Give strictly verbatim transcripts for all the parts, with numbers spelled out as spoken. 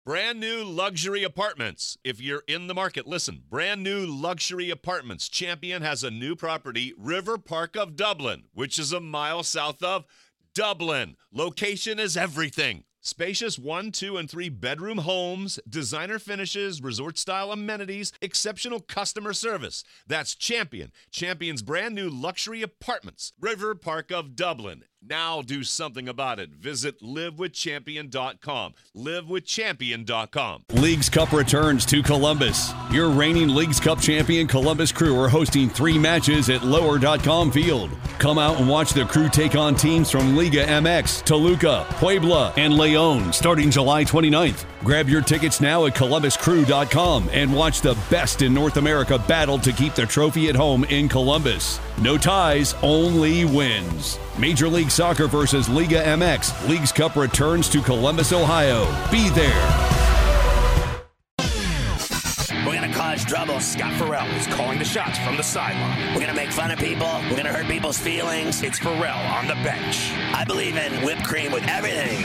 Brand new luxury apartments. If you're in the market, listen. Brand new luxury apartments. Champion has a new property, River Park of Dublin, which is a mile south of Dublin. Location is everything. Spacious one, two, and three bedroom homes, designer finishes, resort-style amenities, exceptional customer service. That's Champion. Champion's brand new luxury apartments, River Park of Dublin. Now do something about it. Visit live with champion dot com. live with champion dot com. Leagues Cup returns to Columbus. Your reigning Leagues Cup champion Columbus Crew are hosting three matches at lower dot com field. Come out and watch the Crew take on teams from Liga M X, Toluca, Puebla, and Leon starting July twenty-ninth. Grab your tickets now at columbus crew dot com and watch the best in North America battle to keep the trophy at home in Columbus. No ties, only wins. Major League Soccer versus Liga M X. Leagues Cup returns to Columbus, Ohio. Be there. We're going to cause trouble. Scott Farrell is calling the shots from the sideline. We're going to make fun of people. We're going to hurt people's feelings. It's Farrell on the bench. I believe in whipped cream with everything.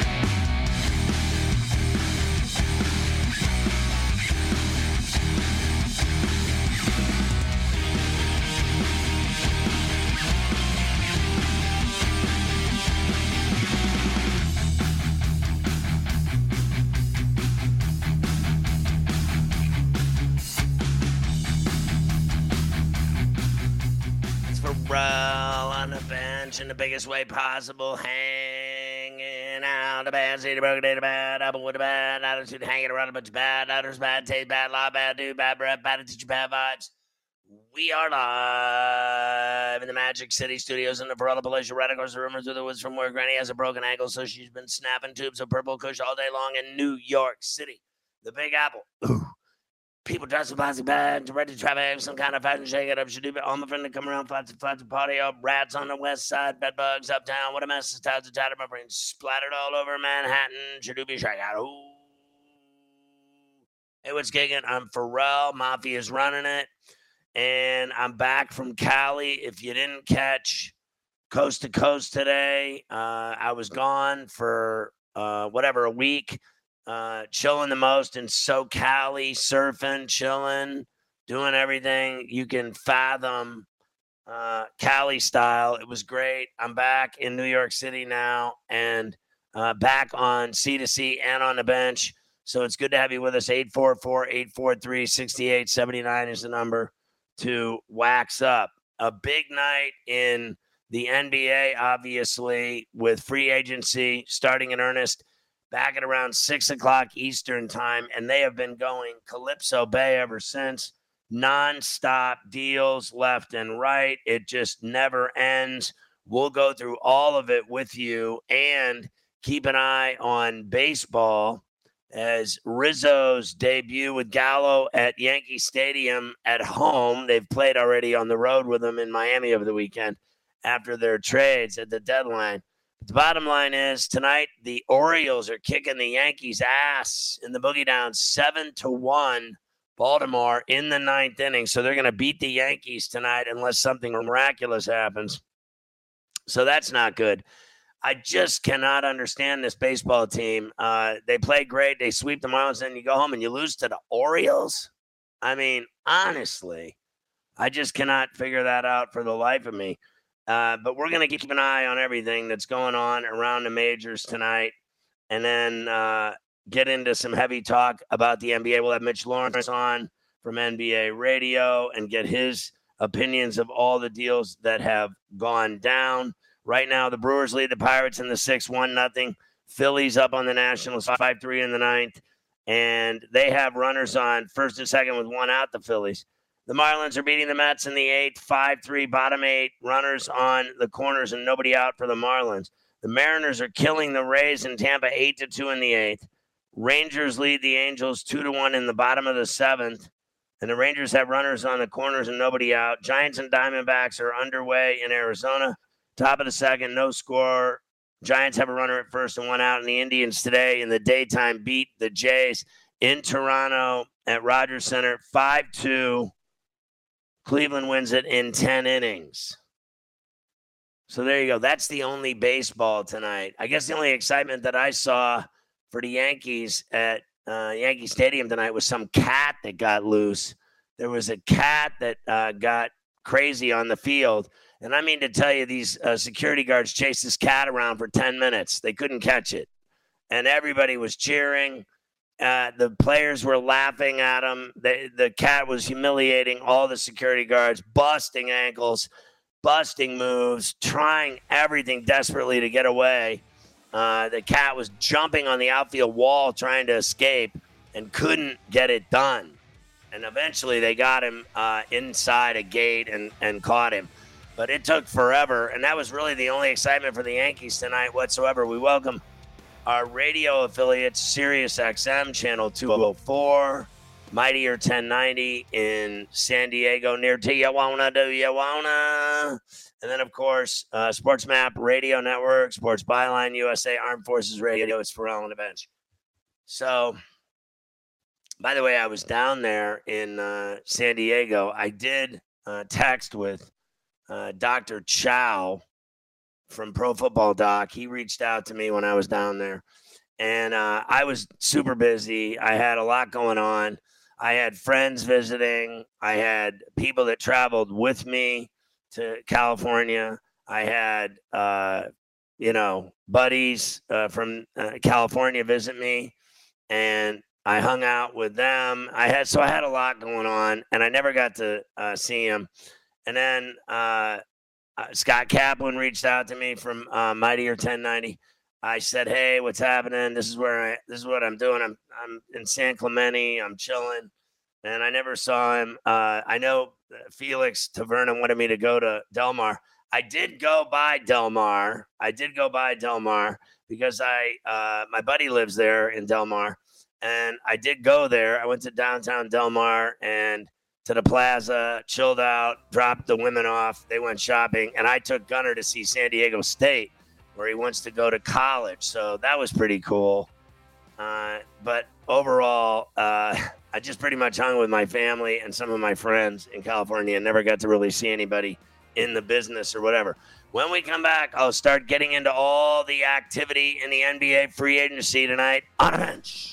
On the bench in the biggest way possible, hanging out the bad, see the broken day, the bad, apple with the bad attitude, hanging around a bunch of bad, others bad taste, bad law, bad dude, bad breath, bad attitude, bad vibes. We are live in the Magic City Studios in the Perella Palatial, right across the river through the woods from where Granny has a broken ankle, so she's been snapping tubes of purple kush all day long in New York City. The Big Apple. Ooh. People dressed in plastic bags, ready to traffic, some kind of fashion shake it up. Should do it. All my friends come around, flats and flats and party up. Rats on the west side, bed bugs uptown. What a mess. The towns are tattered. My brain splattered all over Manhattan. Should do be shake out. Ooh. Hey, what's gigging? I'm Pharrell. Mafia's running it. And I'm back from Cali. If you didn't catch Coast to Coast today, uh, I was gone for uh, whatever, a week. Uh, chilling the most in SoCali, surfing, chilling, doing everything you can fathom, uh, Cali style. It was great. I'm back in New York City now and uh, back on C to C and on the bench. So it's good to have you with us. eight four four, eight four three, six eight seven nine is the number to wax up. A big night in the N B A, obviously, with free agency starting in earnest. Back at around six o'clock Eastern time, and they have been going Calypso Bay ever since. Non-stop deals left and right. It just never ends. We'll go through all of it with you and keep an eye on baseball as Rizzo's debut with Gallo at Yankee Stadium at home. They've played already on the road with him in Miami over the weekend after their trades at the deadline. The bottom line is tonight the Orioles are kicking the Yankees' ass in the boogie down seven to one Baltimore in the ninth inning. So they're going to beat the Yankees tonight unless something miraculous happens. So that's not good. I just cannot understand this baseball team. Uh, they play great. They sweep the Marlins, and you go home and you lose to the Orioles. I mean, honestly, I just cannot figure that out for the life of me. Uh, but we're going to keep an eye on everything that's going on around the majors tonight and then uh, get into some heavy talk about the N B A. We'll have Mitch Lawrence on from N B A Radio and get his opinions of all the deals that have gone down. Right now, the Brewers lead the Pirates in the six one nothing. Phillies up on the Nationals five three in the ninth. And they have runners on first and second with one out, the Phillies. The Marlins are beating the Mets in the eighth, five three, bottom eight, runners on the corners and nobody out for the Marlins. The Mariners are killing the Rays in Tampa eight to two in the eighth. Rangers lead the Angels two to one in the bottom of the seventh. And the Rangers have runners on the corners and nobody out. Giants and Diamondbacks are underway in Arizona. Top of the second, no score. Giants have a runner at first and one out. And the Indians today in the daytime beat the Jays in Toronto at Rogers Center five two. Cleveland wins it in ten innings. So there you go. That's the only baseball tonight. I guess the only excitement that I saw for the Yankees at uh, Yankee Stadium tonight was some cat that got loose. There was a cat that uh, got crazy on the field. And I mean to tell you, these uh, security guards chased this cat around for ten minutes. They couldn't catch it. And everybody was cheering. Uh, the players were laughing at him. They, the cat was humiliating all the security guards, busting ankles, busting moves, trying everything desperately to get away. Uh, the cat was jumping on the outfield wall trying to escape and couldn't get it done. And eventually they got him uh, inside a gate and, and caught him. But it took forever, and that was really the only excitement for the Yankees tonight whatsoever. We welcome our radio affiliates, Sirius X M, Channel two oh four, Mightier ten ninety in San Diego, near Tijuana, do you wanna? And then, of course, uh, Sports Map Radio Network, Sports Byline U S A, Armed Forces Radio. It's Ferrall on the bench. So, by the way, I was down there in uh, San Diego. I did uh, text with uh, Doctor Chow from Pro Football Doc. He reached out to me when I was down there. And uh, I was super busy. I had a lot going on. I had friends visiting. I had people that traveled with me to California. I had, uh, you know, buddies uh, from uh, California visit me. And I hung out with them. I had so I had a lot going on, and I never got to uh, see him. And then uh, uh, Scott Kaplan reached out to me from uh, Mightier ten ninety. I said, "Hey, what's happening? This is where I. This is what I'm doing. I'm I'm in San Clemente. I'm chilling." And I never saw him. Uh, I know Felix Taverna wanted me to go to Del Mar. I did go by Del Mar. I did go by Del Mar because I uh, my buddy lives there in Del Mar. And I did go there. I went to downtown Del Mar and to the plaza, chilled out, dropped the women off. They went shopping. And I took Gunner to see San Diego State, where he wants to go to college. So that was pretty cool. Uh, but overall, uh, I just pretty much hung with my family and some of my friends in California and never got to really see anybody in the business or whatever. When we come back, I'll start getting into all the activity in the N B A free agency tonight on a bench.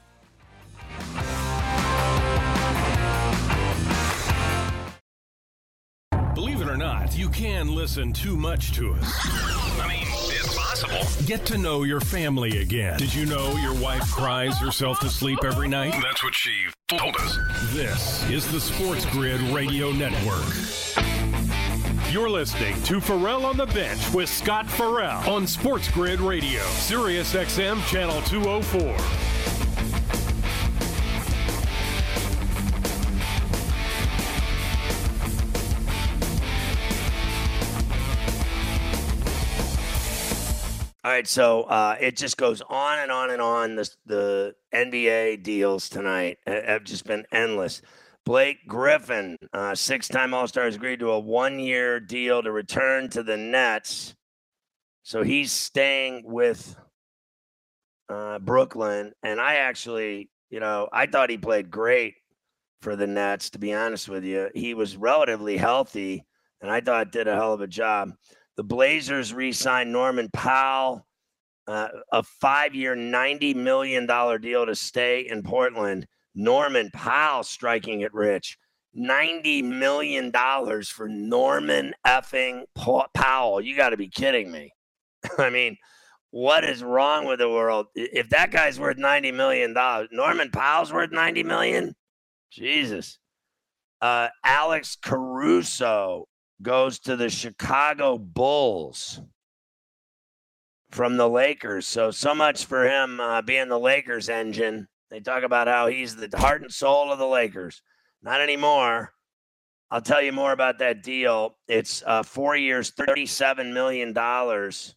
Believe it or not, you can listen too much to us. I mean, it's possible. Get to know your family again. Did you know your wife cries herself to sleep every night? That's what she told us. This is the Sports Grid Radio Network. You're listening to Ferrall on the Bench with Scott Ferrall on Sports Grid Radio, Sirius X M, Channel two oh four. All right, so uh, it just goes on and on and on. The, the N B A deals tonight have just been endless. Blake Griffin, uh, six-time All-Star, has agreed to a one-year deal to return to the Nets. So he's staying with uh, Brooklyn. And I actually, you know, I thought he played great for the Nets, to be honest with you. He was relatively healthy, and I thought did a hell of a job. The Blazers re-signed Norman Powell, uh, a five-year, ninety million dollars deal to stay in Portland. Norman Powell striking it rich. ninety million dollars for Norman effing Powell. You got to be kidding me. I mean, what is wrong with the world? If that guy's worth ninety million dollars, Norman Powell's worth ninety million dollars? Jesus. Uh, Alex Caruso goes to the Chicago Bulls from the Lakers. So, so much for him uh, being the Lakers engine. They talk about how he's the heart and soul of the Lakers. Not anymore. I'll tell you more about that deal. It's uh, four years, thirty-seven million dollars.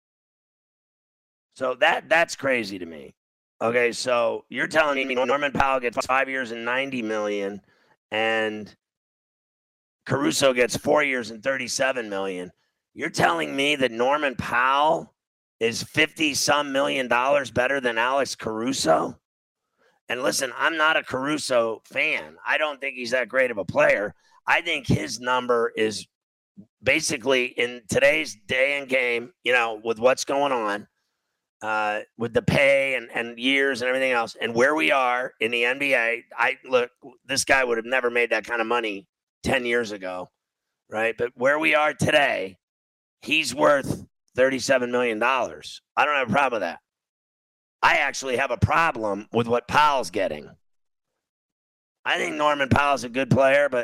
So that that's crazy to me. Okay, so you're telling me Norman Powell gets five years and ninety million dollars and Caruso gets four years and thirty-seven million dollars. You're telling me that Norman Powell is fifty-some million dollars better than Alex Caruso? And listen, I'm not a Caruso fan. I don't think he's that great of a player. I think his number is basically in today's day and game, you know, with what's going on, uh, with the pay and, and years and everything else, and where we are in the N B A, I look, this guy would have never made that kind of money ten years ago, right? But where we are today, he's worth thirty-seven million dollars. I don't have a problem with that. I actually have a problem with what Powell's getting. I think Norman Powell's a good player, but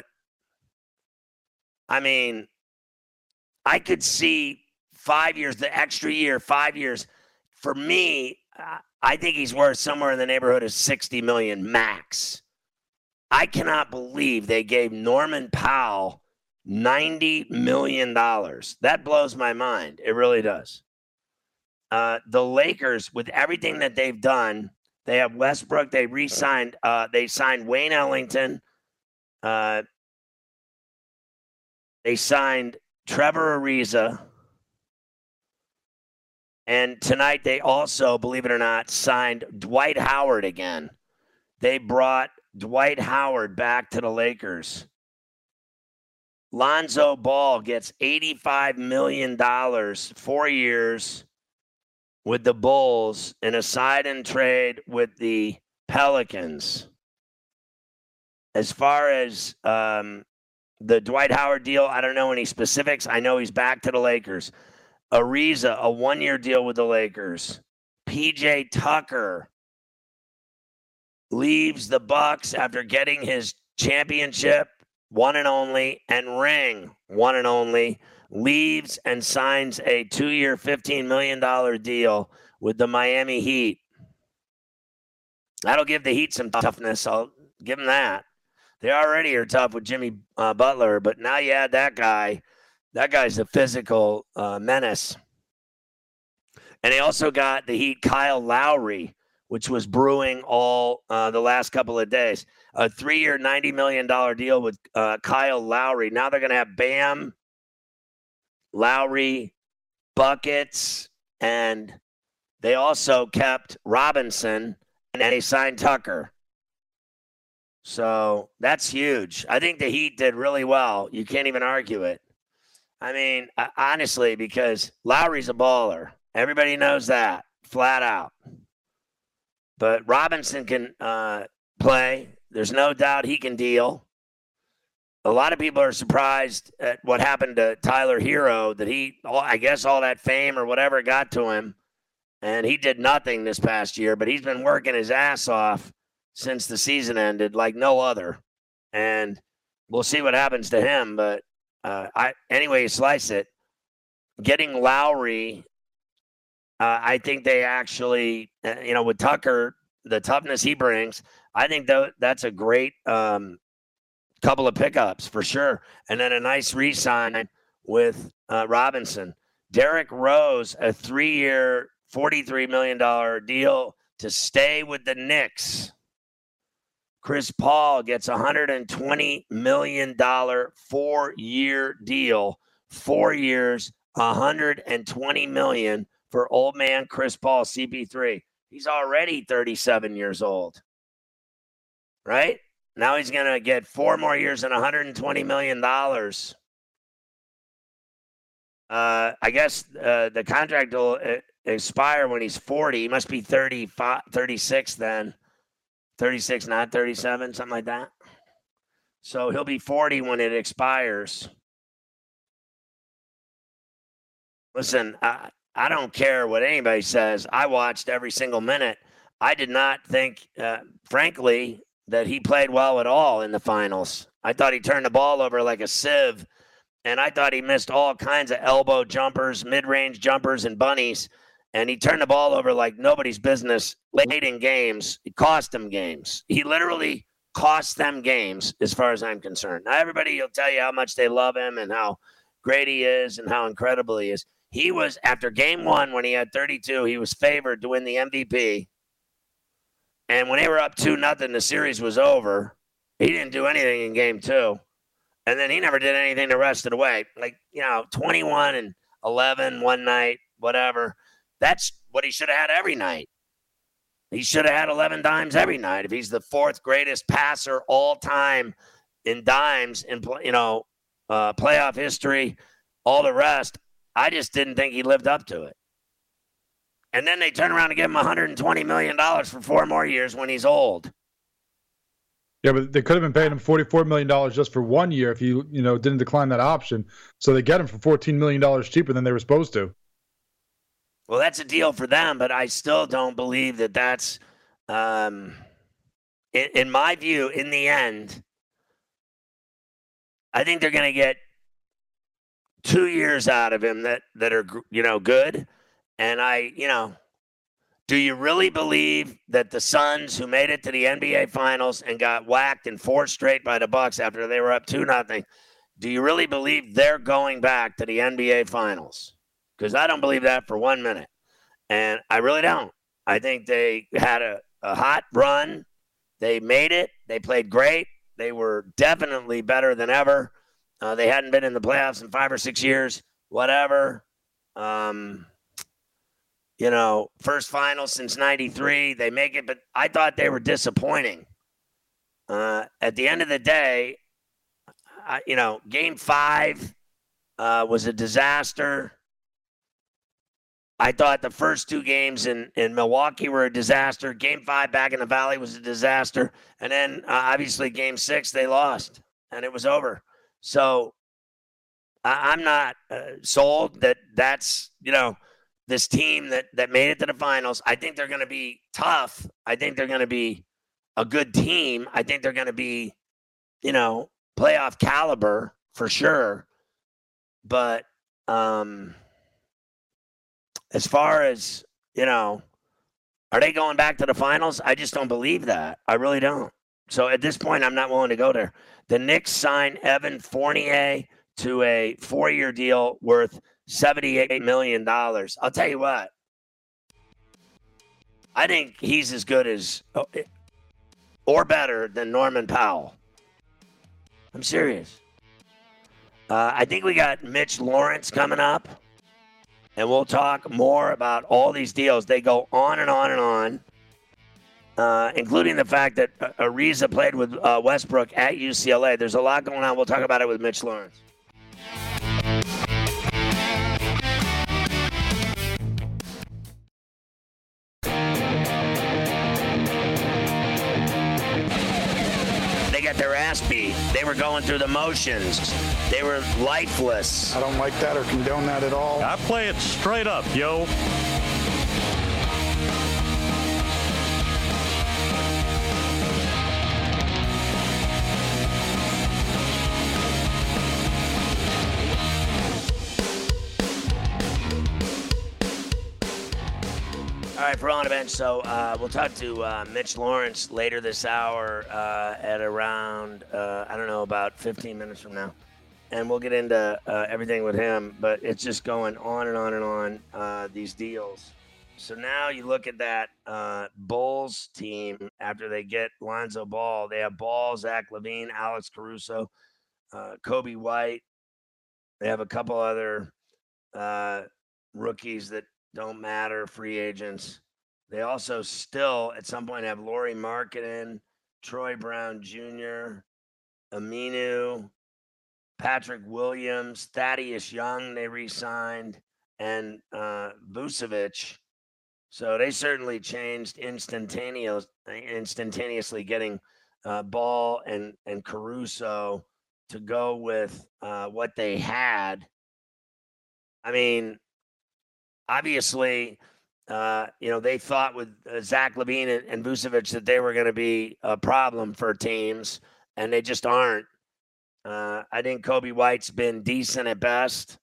I mean, I could see five years, the extra year, five years. For me, I think he's worth somewhere in the neighborhood of sixty million dollars max. I cannot believe they gave Norman Powell ninety million dollars. That blows my mind. It really does. Uh, the Lakers, with everything that they've done, they have Westbrook. They re-signed. Uh, they signed Wayne Ellington. Uh, they signed Trevor Ariza. And tonight they also, believe it or not, signed Dwight Howard again. They brought Dwight Howard back to the Lakers. Lonzo Ball gets eighty-five million dollars, four years with the Bulls in a sign-and trade with the Pelicans. As far as um, the Dwight Howard deal, I don't know any specifics. I know he's back to the Lakers. Ariza, a one-year deal with the Lakers. P J Tucker leaves the Bucks after getting his championship, one and only, and ring, one and only, leaves and signs a two-year, fifteen million dollars deal with the Miami Heat. That'll give the Heat some toughness. I'll give them that. They already are tough with Jimmy uh, Butler, but now you add that guy. That guy's a physical uh, menace. And they also got the Heat Kyle Lowry, which was brewing all uh, the last couple of days. A three-year, ninety million dollars deal with uh, Kyle Lowry. Now they're going to have Bam, Lowry, buckets, and they also kept Robinson, and they signed Tucker. So that's huge. I think the Heat did really well. You can't even argue it. I mean, honestly, because Lowry's a baller. Everybody knows that, flat out. But Robinson can uh, play. There's no doubt he can deal. A lot of people are surprised at what happened to Tyler Hero, that he, I guess all that fame or whatever got to him, and he did nothing this past year, but he's been working his ass off since the season ended like no other. And we'll see what happens to him, but Uh, I anyway, you slice it. Getting Lowry, uh, I think they actually, uh, you know, with Tucker, the toughness he brings, I think that that's a great um, couple of pickups for sure. And then a nice re-sign with uh, Robinson. Derrick Rose, a three-year, forty-three million dollars deal to stay with the Knicks. Chris Paul gets a one hundred twenty million dollars four-year deal. Four years, one hundred twenty million dollars for old man Chris Paul, C P three. He's already thirty-seven years old, right? Now he's going to get four more years and one hundred twenty million dollars. Uh, I guess uh, the contract will uh, expire when he's forty. He must be thirty-five, thirty-six then. thirty-six, not thirty-seven, something like that. So he'll be forty when it expires. Listen, I, I don't care what anybody says. I watched every single minute. I did not think, uh, frankly, that he played well at all in the finals. I thought he turned the ball over like a sieve, and I thought he missed all kinds of elbow jumpers, mid-range jumpers, and bunnies. And he turned the ball over like nobody's business late in games. It cost them games. He literally cost them games as far as I'm concerned. Now, everybody will tell you how much they love him and how great he is and how incredible he is. He was, after game one, when he had thirty-two, he was favored to win the M V P. And when they were up two nothing, the series was over. He didn't do anything in game two. And then he never did anything the rest of the way. Like, you know, twenty-one and eleven one night, whatever. That's what he should have had every night. He should have had eleven dimes every night. If he's the fourth greatest passer all time in dimes in, you know, uh, playoff history, all the rest, I just didn't think he lived up to it. And then they turn around and give him one hundred twenty million dollars for four more years when he's old. Yeah, but they could have been paying him forty-four million dollars just for one year if you, you know, didn't decline that option. So they get him for fourteen million dollars cheaper than they were supposed to. Well, that's a deal for them, but I still don't believe that that's, um, in, in my view, in the end, I think they're going to get two years out of him that, that are, you know, good. And I, you know, do you really believe that the Suns, who made it to the N B A Finals and got whacked in four straight by the Bucks after they were up two nothing, do you really believe they're going back to the N B A Finals? Because I don't believe that for one minute. And I really don't. I think they had a, a hot run. They made it. They played great. They were definitely better than ever. Uh, they hadn't been in the playoffs in five or six years. Whatever. Um, you know, first final since ninety-three. They make it, but I thought they were disappointing. Uh, at the end of the day, I, you know, game five uh, was a disaster. I thought the first two games in, in Milwaukee were a disaster. Game five back in the Valley was a disaster. And then, uh, obviously, game six, they lost, and it was over. So I, I'm not uh, sold that that's, you know, this team that, that made it to the finals. I think they're going to be tough. I think they're going to be a good team. I think they're going to be, you know, playoff caliber for sure. But um, as far as, you know, are they going back to the finals? I just don't believe that. I really don't. So at this point, I'm not willing to go there. The Knicks signed Evan Fournier to a four-year deal worth seventy-eight million dollars. I'll tell you what. I think he's as good as or better than Norman Powell. I'm serious. Uh, I think we got Mitch Lawrence coming up, and we'll talk more about all these deals. They go on and on and on, uh, including the fact that Ariza played with uh, Westbrook at U C L A. There's a lot going on. We'll talk about it with Mitch Lawrence. Their ass beat. They were going through the motions. They were lifeless. I don't like that or condone that at all. I play it straight up, yo. All right, for on the bench. So uh, we'll talk to uh, Mitch Lawrence later this hour uh, at around, uh, I don't know, about fifteen minutes from now. And we'll get into uh, everything with him. But it's just going on and on and on, uh, these deals. So now you look at that uh, Bulls team after they get Lonzo Ball. They have Ball, Zach LaVine, Alex Caruso, uh, Kobe White. They have a couple other uh, rookies that don't matter, free agents. They also still, at some point, have Lauri Markkanen, Troy Brown Junior, Aminu, Patrick Williams, Thaddeus Young they re-signed, and uh, Vucevic. So they certainly changed instantaneous, instantaneously getting uh, Ball and, and Caruso to go with uh, what they had. I mean, obviously, uh, you know, they thought with uh, Zach LaVine and, and Vucevic that they were going to be a problem for teams, and they just aren't. Uh, I think Kobe White's been decent at best.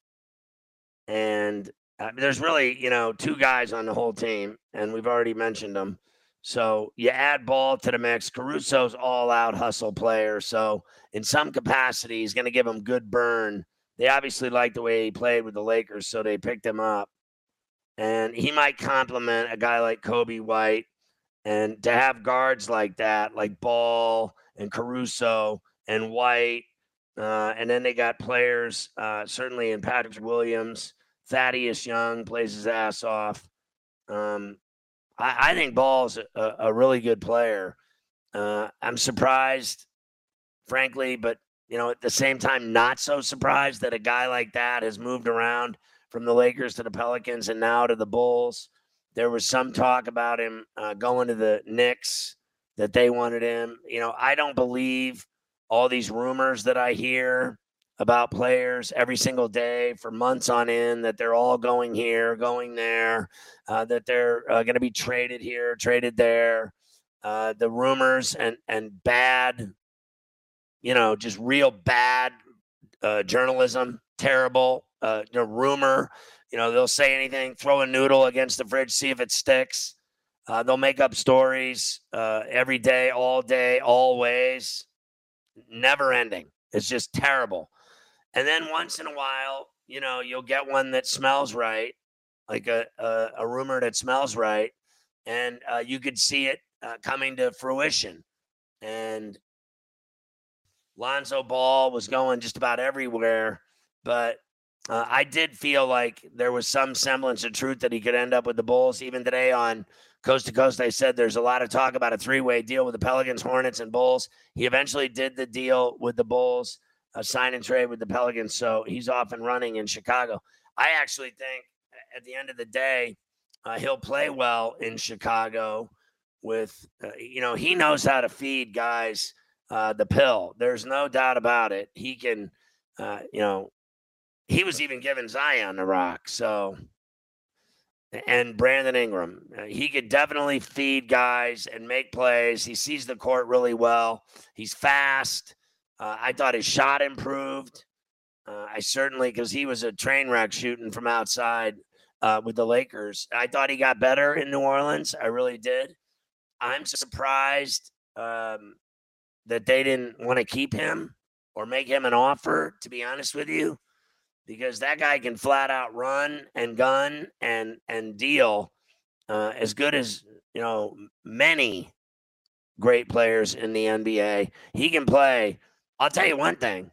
And uh, there's really, you know, two guys on the whole team, and we've already mentioned them. So you add Ball to the mix. Caruso's all-out hustle player. So in some capacity, he's going to give them good burn. They obviously like the way he played with the Lakers, so they picked him up. And he might complement a guy like Kobe White. And to have guards like that, like Ball and Caruso and White, uh, and then they got players, uh, certainly in Patrick Williams, Thaddeus Young plays his ass off. Um, I, I think Ball's a, a really good player. Uh, I'm surprised, frankly, but, you know, at the same time, not so surprised that a guy like that has moved around from the Lakers to the Pelicans and now to the Bulls. There was some talk about him uh, going to the Knicks, that they wanted him. You know, I don't believe all these rumors that I hear about players every single day for months on end, that they're all going here, going there, uh, that they're uh, going to be traded here, traded there. Uh, the rumors and, and bad, you know, just real bad uh, journalism, terrible, uh, you know, rumor. You know, they'll say anything, throw a noodle against the fridge, see if it sticks. Uh, they'll make up stories uh, every day, all day, always, never ending. It's just terrible. And then once in a while, you know, you'll get one that smells right, like a a, a rumor that smells right, and uh, you could see it uh, coming to fruition. And Lonzo Ball was going just about everywhere, but Uh, I did feel like there was some semblance of truth that he could end up with the Bulls. Even today on Coast to Coast, I said there's a lot of talk about a three-way deal with the Pelicans, Hornets, and Bulls. He eventually did the deal with the Bulls, a sign and trade with the Pelicans, so he's off and running in Chicago. I actually think at the end of the day, uh, he'll play well in Chicago with, uh, you know, he knows how to feed guys uh, the pill. There's no doubt about it. He can, uh, you know, he was even giving Zion the rock. So, and Brandon Ingram, uh, he could definitely feed guys and make plays. He sees the court really well. He's fast. Uh, I thought his shot improved. Uh, I certainly, because he was a train wreck shooting from outside uh, with the Lakers. I thought he got better in New Orleans. I really did. I'm surprised um, that they didn't want to keep him or make him an offer, to be honest with you. Because that guy can flat out run and gun and and deal uh, as good as, you know, many great players in the N B A. He can play. I'll tell you one thing.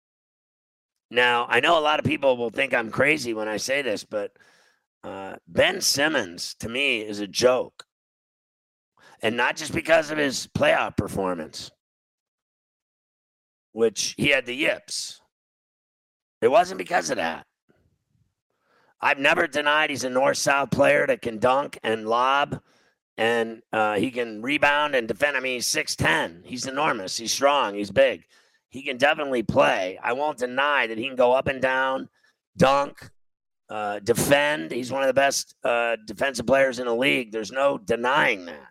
Now, I know a lot of people will think I'm crazy when I say this, but uh, Ben Simmons, to me, is a joke. And not just because of his playoff performance, which he had the yips. It wasn't because of that. I've never denied he's a north-south player that can dunk and lob, and uh, he can rebound and defend. I mean, he's six ten. He's enormous. He's strong. He's big. He can definitely play. I won't deny that he can go up and down, dunk, uh, defend. He's one of the best uh, defensive players in the league. There's no denying that.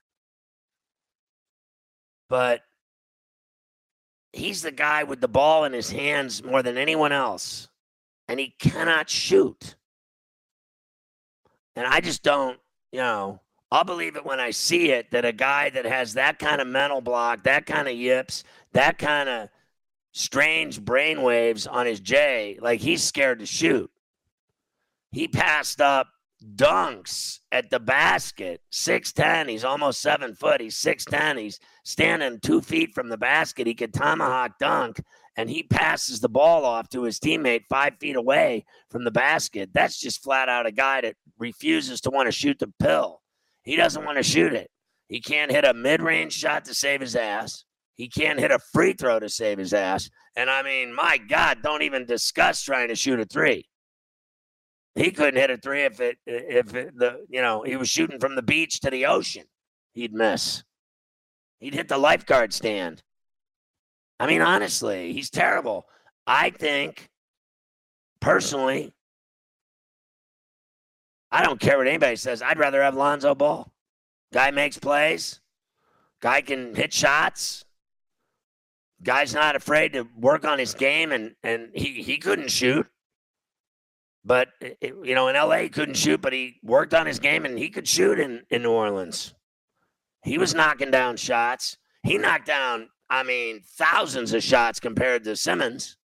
But he's the guy with the ball in his hands more than anyone else, and he cannot shoot. And I just don't, you know, I'll believe it when I see it, that a guy that has that kind of mental block, that kind of yips, that kind of strange brainwaves on his J, like he's scared to shoot. He passed up dunks at the basket, six ten. He's almost seven foot. He's six ten. He's standing two feet from the basket. He could tomahawk dunk, and he passes the ball off to his teammate five feet away from the basket. That's just flat out a guy that refuses to want to shoot the pill. He doesn't want to shoot it. He can't hit a mid-range shot to save his ass. He can't hit a free throw to save his ass. And I mean, my God, don't even discuss trying to shoot a three. He couldn't hit a three if it, if it, the, you know, he was shooting from the beach to the ocean. He'd miss. He'd hit the lifeguard stand. I mean, honestly, he's terrible. I think, personally, I don't care what anybody says. I'd rather have Lonzo Ball. Guy makes plays. Guy can hit shots. Guy's not afraid to work on his game, and, and he, he couldn't shoot. But, it, you know, in L A, he couldn't shoot, but he worked on his game, and he could shoot in, in New Orleans. He was knocking down shots. He knocked down, I mean, thousands of shots compared to Simmons.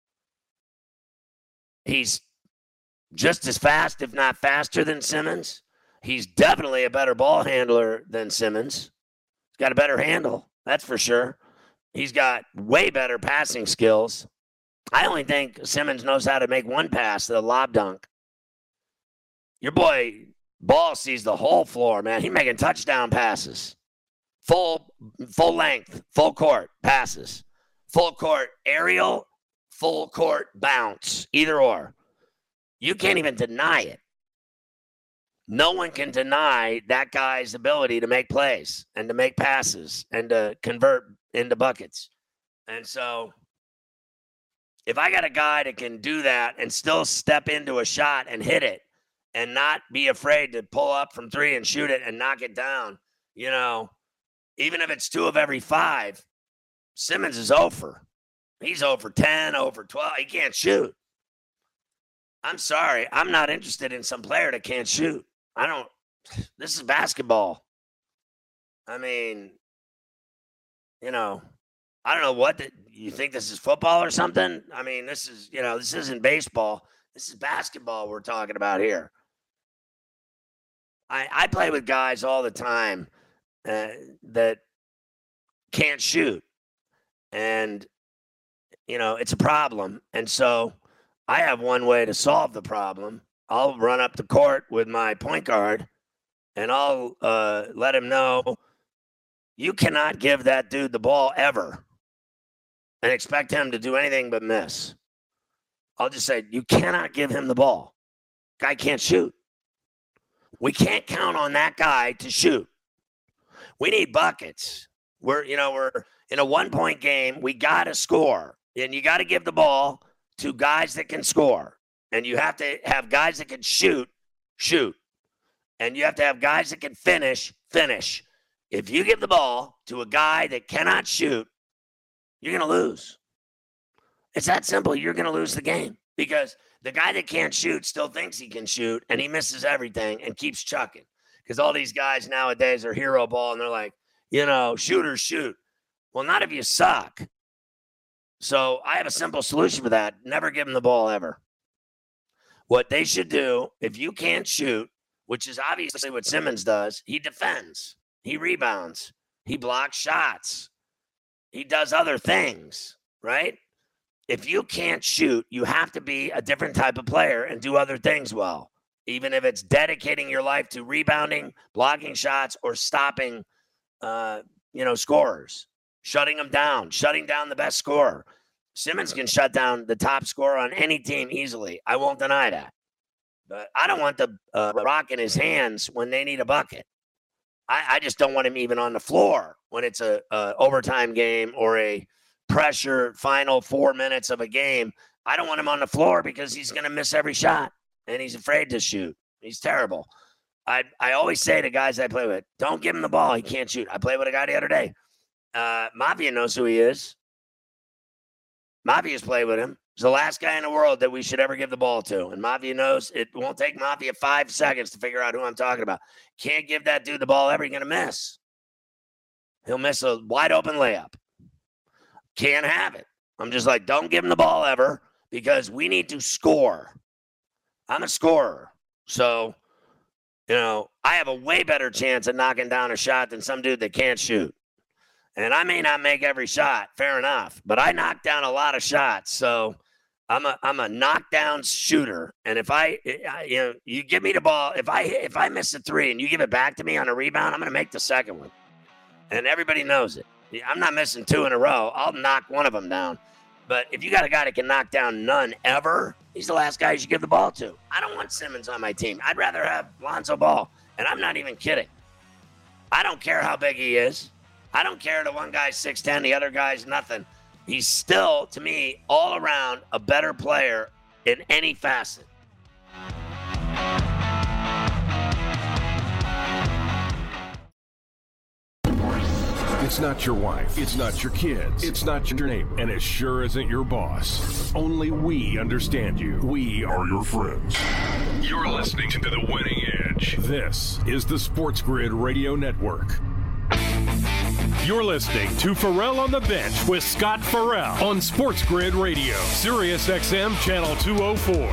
He's just as fast, if not faster, than Simmons. He's definitely a better ball handler than Simmons. He's got a better handle, that's for sure. He's got way better passing skills. I only think Simmons knows how to make one pass, the lob dunk. Your boy Ball sees the whole floor, man. He's making touchdown passes. Full, full length, full court passes. Full court aerial, full court bounce, either or. You can't even deny it. no one can deny that guy's ability to make plays and to make passes and to convert into buckets. And so if I got a guy that can do that and still step into a shot and hit it and not be afraid to pull up from three and shoot it and knock it down, you know, even if it's two of every five, Simmons is over. He's over ten, over twelve. He can't shoot. I'm sorry. I'm not interested in some player that can't shoot. I don't. This is basketball. I mean, you know, I don't know what the, you think this is football or something. I mean, this is, you know, this isn't baseball. This is basketball we're talking about here. I, I play with guys all the time uh, that can't shoot. And, you know, it's a problem. And so I have one way to solve the problem. I'll run up the court with my point guard and I'll uh, let him know you cannot give that dude the ball ever and expect him to do anything but miss. I'll just say, you cannot give him the ball. Guy can't shoot. We can't count on that guy to shoot. We need buckets. We're, you know, we're in a one-point game. We got to score. And you got to give the ball to guys that can score. And you have to have guys that can shoot, shoot. And you have to have guys that can finish, finish. If you give the ball to a guy that cannot shoot, you're going to lose. It's that simple. You're going to lose the game because the guy that can't shoot still thinks he can shoot, and he misses everything and keeps chucking. Because all these guys nowadays are hero ball, and they're like, you know, shooters shoot. Well, not if you suck. So I have a simple solution for that. Never give them the ball ever. What they should do, if you can't shoot, which is obviously what Simmons does, he defends, he rebounds, he blocks shots, he does other things, right? If you can't shoot, you have to be a different type of player and do other things well, even if it's dedicating your life to rebounding, blocking shots, or stopping, uh, you know, scorers, shutting them down, shutting down the best scorer. Simmons can shut down the top scorer on any team easily. I won't deny that. But I don't want the uh, rock in his hands when they need a bucket. I, I just don't want him even on the floor when it's a, a overtime game or a pressure final four minutes of a game. I don't want him on the floor because he's going to miss every shot and he's afraid to shoot. He's terrible. I I always say to guys I play with, don't give him the ball. He can't shoot. I played with a guy the other day. Uh, Mafia knows who he is. Mafia's played with him. He's the last guy in the world that we should ever give the ball to. And Mafia knows it won't take Mafia five seconds to figure out who I'm talking about. Can't give that dude the ball ever. You're going to miss. He'll miss a wide open layup. Can't have it. I'm just like, don't give him the ball ever because we need to score. I'm a scorer. So, you know, I have a way better chance of knocking down a shot than some dude that can't shoot. And I may not make every shot, fair enough, but I knock down a lot of shots. So I'm a I'm a knockdown shooter. And if I, I you know, you give me the ball, if I if I miss a three and you give it back to me on a rebound, I'm going to make the second one. And everybody knows it. I'm not missing two in a row. I'll knock one of them down. But if you got a guy that can knock down none ever, he's the last guy you should give the ball to. I don't want Simmons on my team. I'd rather have Lonzo Ball. And I'm not even kidding. I don't care how big he is. I don't care. The one guy's six ten, the other guy's nothing. He's still, to me, all around a better player in any facet. It's not your wife. It's not your kids. It's not your neighbor. And it sure isn't your boss. Only we understand you. We are your friends. You're listening to The Winning Edge. This is the Sports Grid Radio Network. You're listening to Ferrall on the Bench with Scott Ferrall on Sports Grid Radio, Sirius X M Channel two oh four.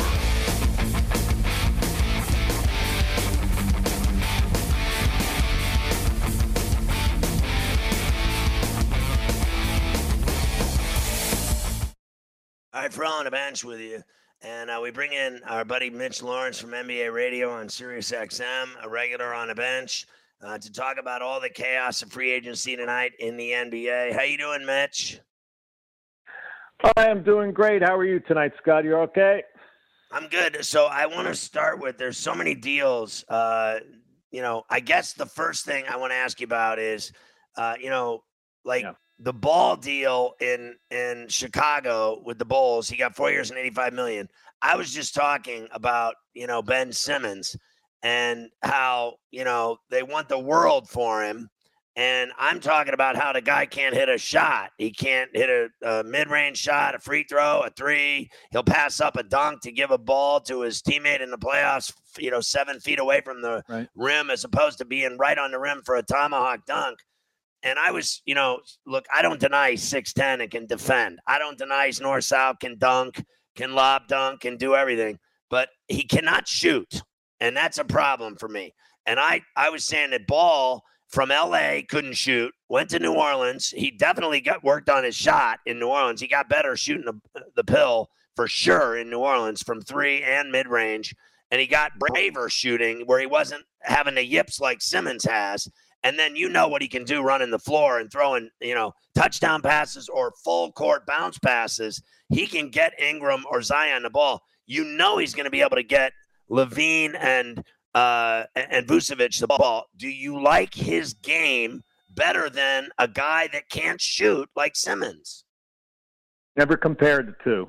All right, Ferrall on the Bench with you. And uh, we bring in our buddy Mitch Lawrence from N B A Radio on Sirius X M, a regular on the bench. Uh, to talk about all the chaos of free agency tonight in the N B A. How you doing, Mitch? I am doing great. How are you tonight, Scott? You're okay? I'm good. So I want to start with, there's so many deals. Uh, you know, I guess the first thing I want to ask you about is, uh, you know, like yeah. the Ball deal in in Chicago with the Bulls. He got four years and eighty-five million dollars. I was just talking about, you know, Ben Simmons and how, you know, they want the world for him. And I'm talking about how the guy can't hit a shot. He can't hit a, a mid-range shot, a free throw, a three. He'll pass up a dunk to give a ball to his teammate in the playoffs, you know, seven feet away from the right. rim, as opposed to being right on the rim for a tomahawk dunk. And I was, you know, look, I don't deny he's six ten and can defend. I don't deny he's north-south, can dunk, can lob dunk, can do everything. But he cannot shoot, and that's a problem for me. And I, I was saying that Ball – from L A, couldn't shoot, went to New Orleans. He definitely got worked on his shot in New Orleans. He got better shooting the, the pill for sure in New Orleans from three and mid-range. And he got braver shooting where he wasn't having the yips like Simmons has. And then you know what he can do running the floor and throwing, you know, touchdown passes or full court bounce passes. He can get Ingram or Zion the ball. You know he's going to be able to get Levine and Uh, and Vucevic the ball. Do you like his game better than a guy that can't shoot like Simmons? Never compared the two.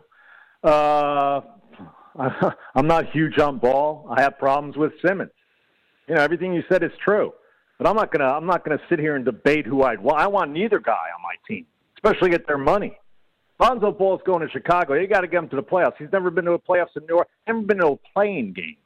Uh, I'm not huge on Ball. I have problems with Simmons. You know, everything you said is true. But I'm not gonna. I'm not gonna sit here and debate who I'd want. I want neither guy on my team, especially get their money. Lonzo Ball's going to Chicago. You got to get him to the playoffs. He's never been to a playoffs in New York. Never been to a playing game.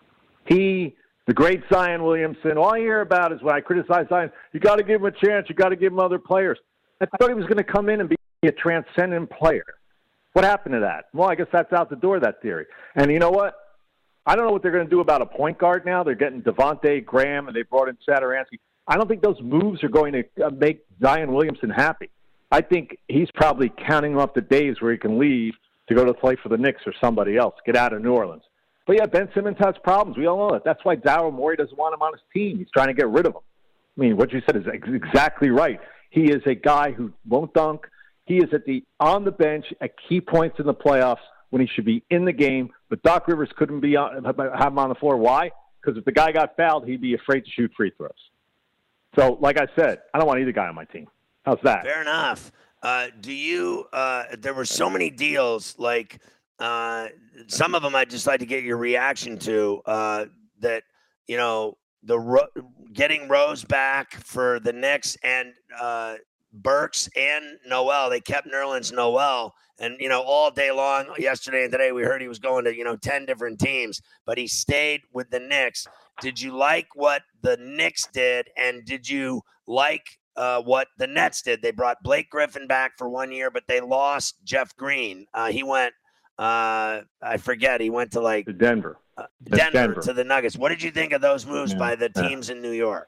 He, the great Zion Williamson, all I hear about is when I criticize Zion, you got to give him a chance. You got to give him other players. I thought he was going to come in and be a transcendent player. What happened to that? Well, I guess that's out the door, that theory. And you know what? I don't know what they're going to do about a point guard now. They're getting Devontae Graham, and they brought in Satoransky. I don't think those moves are going to make Zion Williamson happy. I think he's probably counting off the days where he can leave to go to play for the Knicks or somebody else, get out of New Orleans. But, yeah, Ben Simmons has problems. We all know that. That's why Daryl Morey doesn't want him on his team. He's trying to get rid of him. I mean, what you said is exactly right. He is a guy who won't dunk. He is at the on the bench at key points in the playoffs when he should be in the game. But Doc Rivers couldn't be on, have him on the floor. Why? Because if the guy got fouled, he'd be afraid to shoot free throws. So, like I said, I don't want either guy on my team. How's that? Fair enough. Uh, do you uh, – there were so many deals, like uh, some of them I'd just like to get your reaction to uh, that, you know, the Ro- getting Rose back for the Knicks and uh, Burks and Noel. They kept Nerlens Noel. And, you know, all day long yesterday and today we heard he was going to, you know, ten different teams. But he stayed with the Knicks. Did you like what the Knicks did? And did you like uh, what the Nets did? They brought Blake Griffin back for one year, but they lost Jeff Green. Uh, he went, uh, I forget, he went to like to Denver. Uh, Denver, Denver to the Nuggets. What did you think of those moves yeah, by the teams yeah. in New York?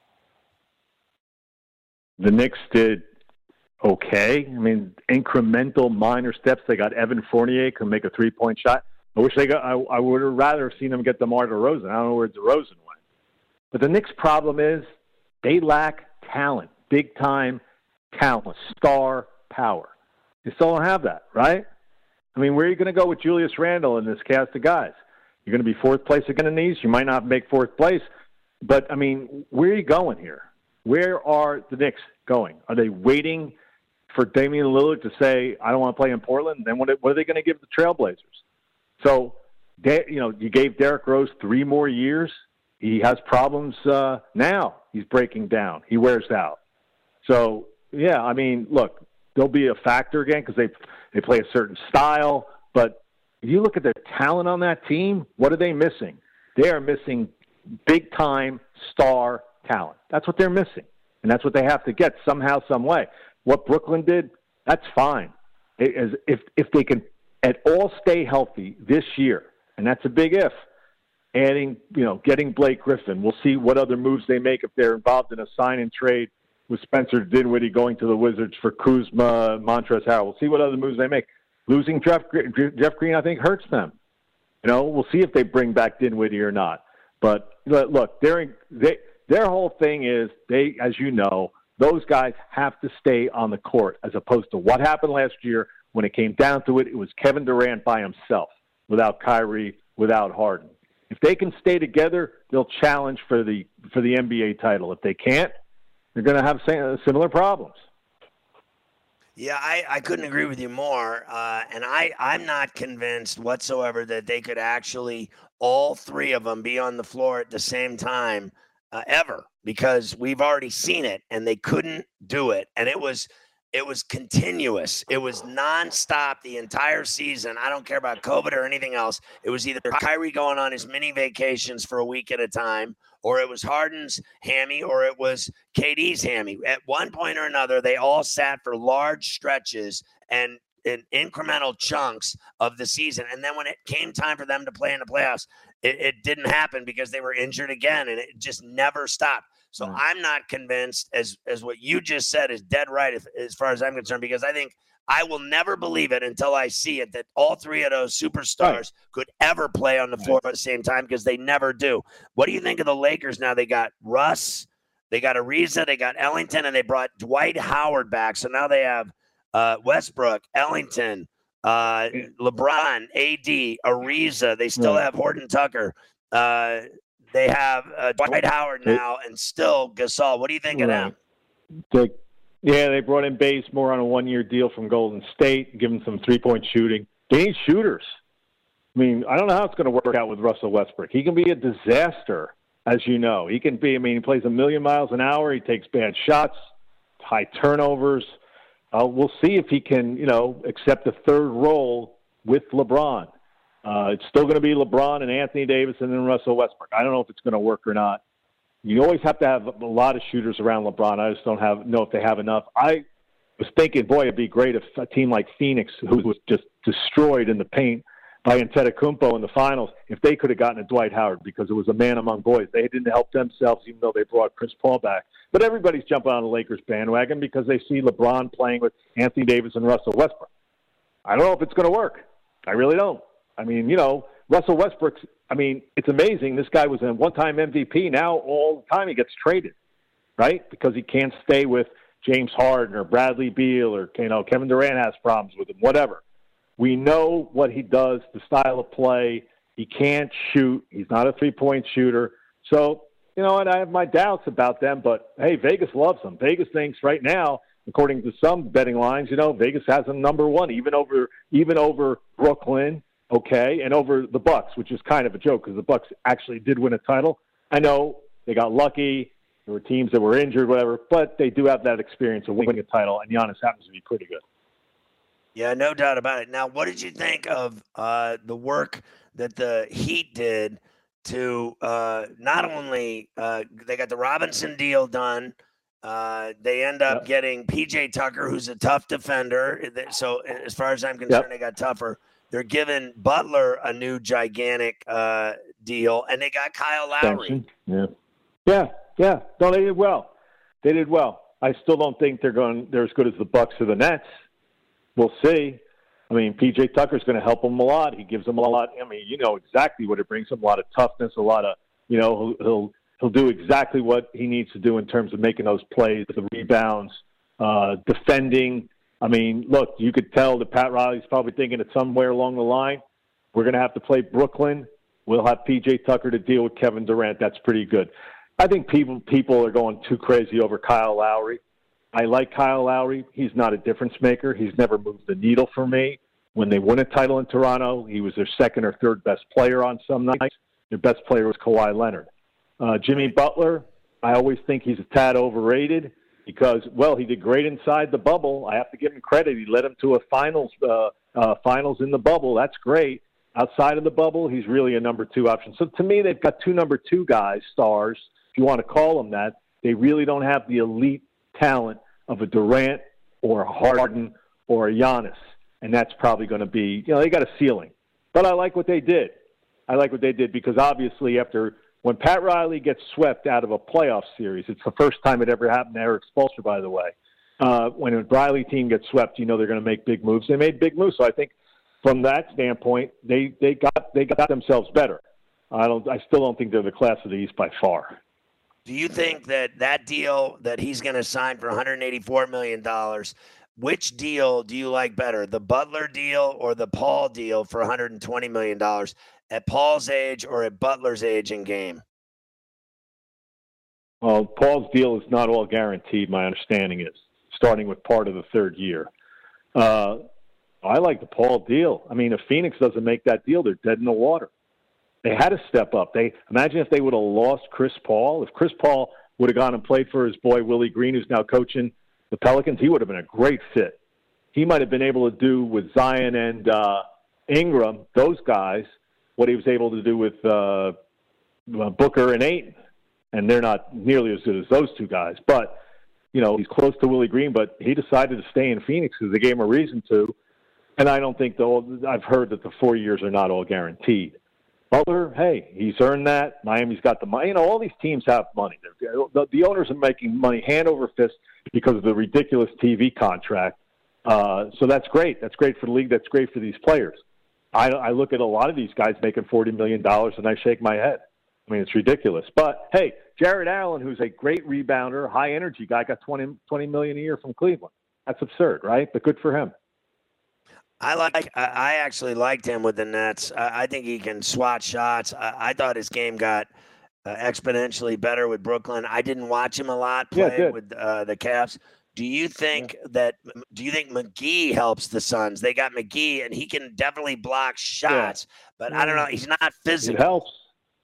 The Knicks did okay. I mean, incremental minor steps. They got Evan Fournier, can make a three-point shot. I wish they got. I, I would have rather have seen them get DeMar DeRozan. I don't know where DeRozan went. But the Knicks' problem is they lack talent, big-time talent, star power. They still don't have that, right? I mean, where are you going to go with Julius Randle in this cast of guys? You're going to be fourth place again in the East. You might not make fourth place. But, I mean, where are you going here? Where are the Knicks going? Are they waiting for Damian Lillard to say, I don't want to play in Portland? Then what, what are they going to give the Trailblazers? So, they, you know, you gave Derrick Rose three more years. He has problems uh, now. He's breaking down. He wears out. So, yeah, I mean, look, there'll be a factor again because they, they play a certain style. But if you look at the talent on that team, what are they missing? They are missing big-time star talent. That's what they're missing. And that's what they have to get somehow, some way. What Brooklyn did, that's fine. It is, if if they can at all stay healthy this year, and that's a big if, adding, you know, getting Blake Griffin. We'll see what other moves they make if they're involved in a sign and trade with Spencer Dinwiddie going to the Wizards for Kuzma, Montrezl Harrell. We'll see what other moves they make. Losing Jeff, Jeff Green, I think, hurts them. You know, we'll see if they bring back Dinwiddie or not. But look, they're, they, their whole thing is they, as you know, those guys have to stay on the court as opposed to what happened last year when it came down to it. It was Kevin Durant by himself without Kyrie without Harden. If they can stay together, they'll challenge for the for the N B A title. If they can't, they're going to have similar problems. Yeah, I, I couldn't agree with you more. Uh, and I, I'm not convinced whatsoever that they could actually, all three of them, be on the floor at the same time uh, ever, because we've already seen it, and they couldn't do it. And it was it was continuous. It was nonstop the entire season. I don't care about COVID or anything else. It was either Kyrie going on his mini vacations for a week at a time, or it was Harden's hammy, or it was K D's hammy. At one point or another, they all sat for large stretches and in incremental chunks of the season. And then when it came time for them to play in the playoffs, it, it didn't happen because they were injured again, and it just never stopped. So mm. I'm not convinced, as as what you just said is dead right if, as far as I'm concerned, because I think I will never believe it until I see it, that all three of those superstars right. could ever play on the floor right. at the same time, because they never do. What do you think of the Lakers now? They got Russ, they got Ariza, they got Ellington, and they brought Dwight Howard back. So now they have uh, Westbrook, Ellington, uh, LeBron, A D, Ariza. They still right. have Horton Tucker. Uh, they have uh, Dwight Howard now, and still Gasol. What do you think right. of that? Yeah, they brought in Bazemore on a one-year deal from Golden State, give him some three-point shooting. They need shooters. I mean, I don't know how it's going to work out with Russell Westbrook. He can be a disaster, as you know. He can be, I mean, he plays a million miles an hour. He takes bad shots, high turnovers. Uh, we'll see if he can, you know, accept a third role with LeBron. Uh, it's still going to be LeBron and Anthony Davis and then Russell Westbrook. I don't know if it's going to work or not. You always have to have a lot of shooters around LeBron. I just don't have know if they have enough. I was thinking, boy, it'd be great if a team like Phoenix, who was just destroyed in the paint by Antetokounmpo in the finals, if they could have gotten a Dwight Howard, because it was a man among boys. They didn't help themselves, even though they brought Chris Paul back. But everybody's jumping on the Lakers bandwagon because they see LeBron playing with Anthony Davis and Russell Westbrook. I don't know if it's going to work. I really don't. I mean, you know, Russell Westbrook's, I mean, it's amazing. This guy was a one-time M V P. Now all the time he gets traded, right? Because he can't stay with James Harden or Bradley Beal, or, you know, Kevin Durant has problems with him, whatever. We know what he does, the style of play. He can't shoot. He's not a three-point shooter. So, you know, and I have my doubts about them, but, hey, Vegas loves him. Vegas thinks right now, according to some betting lines, you know, Vegas has him number one, even over even over Brooklyn. Okay, and over the Bucks, which is kind of a joke because the Bucks actually did win a title. I know they got lucky. There were teams that were injured, whatever, but they do have that experience of winning a title, and Giannis happens to be pretty good. Yeah, no doubt about it. Now, what did you think of uh, the work that the Heat did to uh, not only uh, they got the Robinson deal done, uh, they end up yep. getting P J Tucker, who's a tough defender. So as far as I'm concerned, yep. they got tougher. They're giving Butler a new gigantic uh, deal, and they got Kyle Lowry. Yeah, yeah, yeah. No, they did well. They did well. I still don't think they're going. They're as good as the Bucks or the Nets. We'll see. I mean, P J Tucker's going to help them a lot. He gives them a lot. I mean, you know exactly what it brings him: a lot of toughness, a lot of, you know, he'll he'll, he'll do exactly what he needs to do in terms of making those plays, the rebounds, uh, defending. I mean, look, you could tell that Pat Riley's probably thinking that somewhere along the line, we're going to have to play Brooklyn. We'll have P J Tucker to deal with Kevin Durant. That's pretty good. I think people people are going too crazy over Kyle Lowry. I like Kyle Lowry. He's not a difference maker. He's never moved the needle for me. When they won a title in Toronto, he was their second or third best player on some nights. Their best player was Kawhi Leonard. Uh, Jimmy Butler, I always think he's a tad overrated. Because, well, he did great inside the bubble. I have to give him credit. He led him to a finals uh, uh, finals in the bubble. That's great. Outside of the bubble, he's really a number two option. So, to me, they've got two number two guys, stars, if you want to call them that. They really don't have the elite talent of a Durant or a Harden or a Giannis. And that's probably going to be, you know, they got a ceiling. But I like what they did. I like what they did because, obviously, after – when Pat Riley gets swept out of a playoff series, it's the first time it ever happened to Eric Spoelstra, by the way. Uh, when a Riley team gets swept, you know they're going to make big moves. They made big moves, so I think from that standpoint, they, they got they got themselves better. I don't. I still don't think they're the class of the East by far. Do you think that that deal that he's going to sign for one hundred eighty-four million dollars Which deal do you like better, the Butler deal or the Paul deal for one hundred twenty million dollars at Paul's age or at Butler's age in game? Well, Paul's deal is not all guaranteed, my understanding is, starting with part of the third year. Uh, I like the Paul deal. I mean, if Phoenix doesn't make that deal, they're dead in the water. They had to step up. They imagine if they would have lost Chris Paul. If Chris Paul would have gone and played for his boy Willie Green, who's now coaching the Pelicans, he would have been a great fit. He might have been able to do with Zion and uh, Ingram, those guys, what he was able to do with uh, Booker and Ayton. And they're not nearly as good as those two guys. But, you know, he's close to Willie Green, but he decided to stay in Phoenix because they gave him a reason to. And I don't think, though, I've heard that the four years are not all guaranteed. Butler, hey, he's earned that. Miami's got the money. You know, all these teams have money. The, the owners are making money hand over fist because of the ridiculous T V contract. Uh, so that's great. That's great for the league. That's great for these players. I, I look at a lot of these guys making forty million dollars, and I shake my head. I mean, it's ridiculous. But, hey, Jared Allen, who's a great rebounder, high-energy guy, got twenty, twenty million dollars a year from Cleveland. That's absurd, right? But good for him. I like. I actually liked him with the Nets. I think he can swat shots. I thought his game got uh, exponentially better with Brooklyn. I didn't watch him a lot play yeah, with uh, the Cavs. Do you think yeah. that? Do you think McGee helps the Suns? They got McGee, and he can definitely block shots. Yeah. But I don't know. He's not physical. It helps.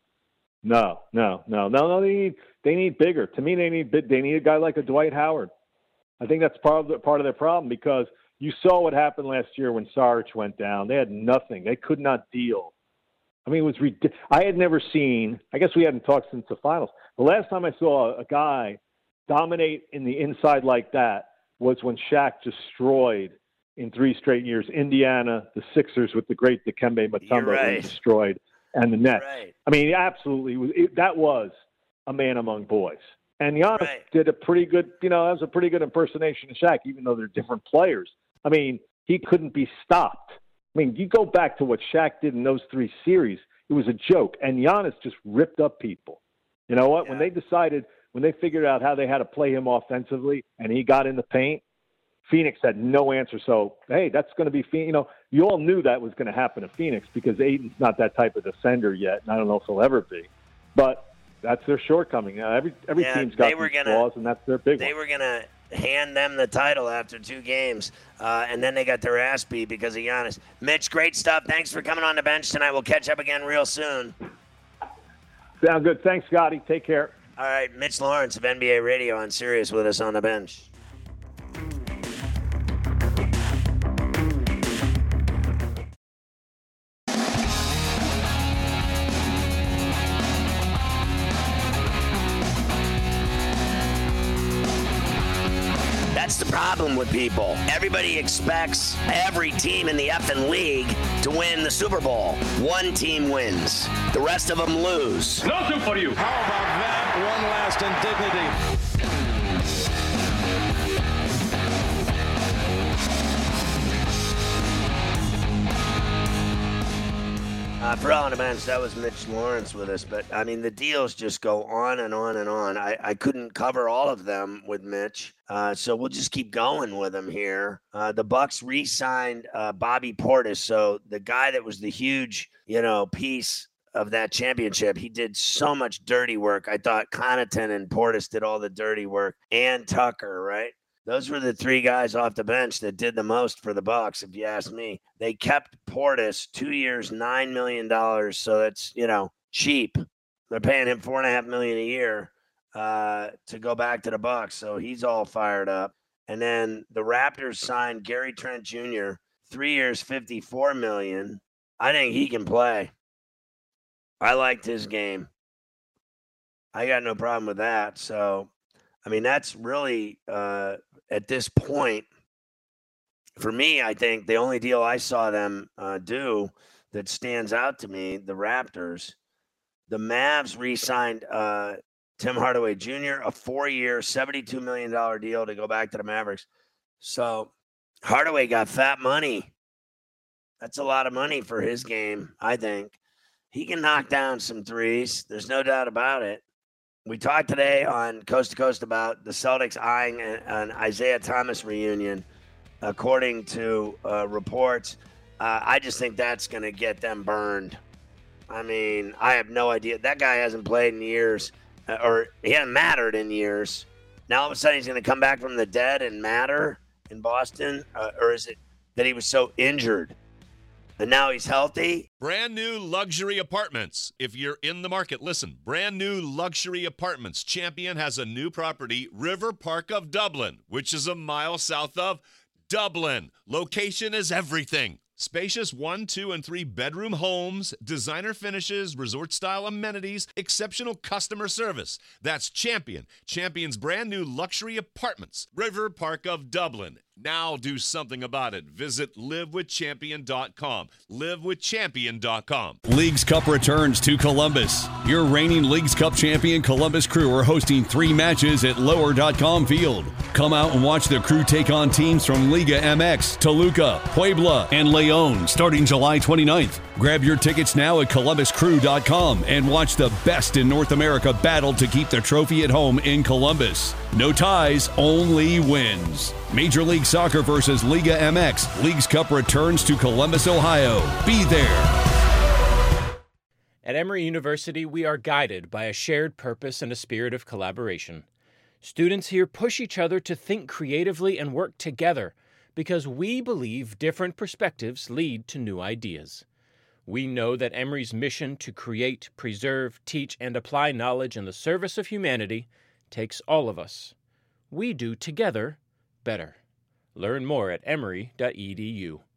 No, no, no, no, no. They need. They need bigger. To me, they need. They need a guy like a Dwight Howard. I think that's part of the, part of their problem because. You saw what happened last year when Saric went down. They had nothing. They could not deal. I mean, it was ridiculous. I had never seen – I guess we hadn't talked since the finals. The last time I saw a guy dominate in the inside like that was when Shaq destroyed in three straight years Indiana, the Sixers with the great Dikembe Mutombo right. who destroyed, and the Nets. Right. I mean, absolutely. It, that was a man among boys. And Giannis right. did a pretty good – you know, that was a pretty good impersonation of Shaq, even though they're different players. I mean, he couldn't be stopped. I mean, you go back to what Shaq did in those three series, it was a joke. And Giannis just ripped up people. You know what? Yeah. When they decided, when they figured out how they had to play him offensively and he got in the paint, Phoenix had no answer. So, hey, that's going to be, you know, you all knew that was going to happen to Phoenix because Ayton's not that type of defender yet, and I don't know if he'll ever be. But that's their shortcoming. Now, every every yeah, team's got these flaws, and that's their big they one. They were going to hand them the title after two games, uh, and then they got their ass beat because of Giannis. Mitch, great stuff. Thanks for coming on the bench tonight. We'll catch up again real soon. Sound good. Thanks, Scotty. Take care. All right, Mitch Lawrence of N B A Radio on Sirius with us on the bench. That's the problem with people. Everybody expects every team in the effing league to win the Super Bowl. One team wins. The rest of them lose. Nothing for you. How about that? One last indignity. Uh, for all on the bench, that was Mitch Lawrence with us. But, I mean, the deals just go on and on and on. I, I couldn't cover all of them with Mitch, uh, so we'll just keep going with him here. Uh, the Bucks re-signed uh, Bobby Portis, so the guy that was the huge, you know, piece of that championship, he did so much dirty work. I thought Connaughton and Portis did all the dirty work, and Tucker, right? Those were the three guys off the bench that did the most for the Bucks, if you ask me. They kept Portis two years, nine million dollars, so that's, you know, cheap. They're paying him four and a half million dollars a year uh, to go back to the Bucks, so he's all fired up. And then the Raptors signed Gary Trent Junior, three years, fifty-four million dollars. I think he can play. I liked his game. I got no problem with that. So, I mean, that's really uh, – at this point, for me, I think the only deal I saw them uh, do that stands out to me, the Raptors, the Mavs re-signed uh, Tim Hardaway Junior, a four-year, seventy-two million dollars deal to go back to the Mavericks. So Hardaway got fat money. That's a lot of money for his game, I think. He can knock down some threes. There's no doubt about it. We talked today on Coast to Coast about the Celtics eyeing an Isaiah Thomas reunion. according to uh, reports. Uh, I just think that's going to get them burned. I mean, I have no idea. That guy hasn't played in years, uh, or he hasn't mattered in years. Now all of a sudden he's going to come back from the dead and matter in Boston? Uh, or is it that he was so injured and now he's healthy? Brand new luxury apartments. If you're in the market, listen. Brand new luxury apartments. Champion has a new property, River Park of Dublin, which is a mile south of Dublin. Location is everything. Spacious one, two, and three bedroom homes, designer finishes, resort-style amenities, exceptional customer service. That's Champion. Champion's brand new luxury apartments, River Park of Dublin. Now do something about it. Visit live with champion dot com. live with champion dot com. Leagues Cup returns to Columbus. Your reigning Leagues Cup champion Columbus Crew are hosting three matches at lower dot com field. Come out and watch the Crew take on teams from Liga M X, Toluca, Puebla, and León starting July twenty-ninth. Grab your tickets now at columbus crew dot com and watch the best in North America battle to keep the trophy at home in Columbus. No ties, only wins. Major League Soccer versus Liga M X. Leagues Cup returns to Columbus, Ohio. Be there. At Emory University, we are guided by a shared purpose and a spirit of collaboration. Students here push each other to think creatively and work together because we believe different perspectives lead to new ideas. We know that Emory's mission to create, preserve, teach, and apply knowledge in the service of humanity takes all of us. We do together better. Learn more at emory dot e d u.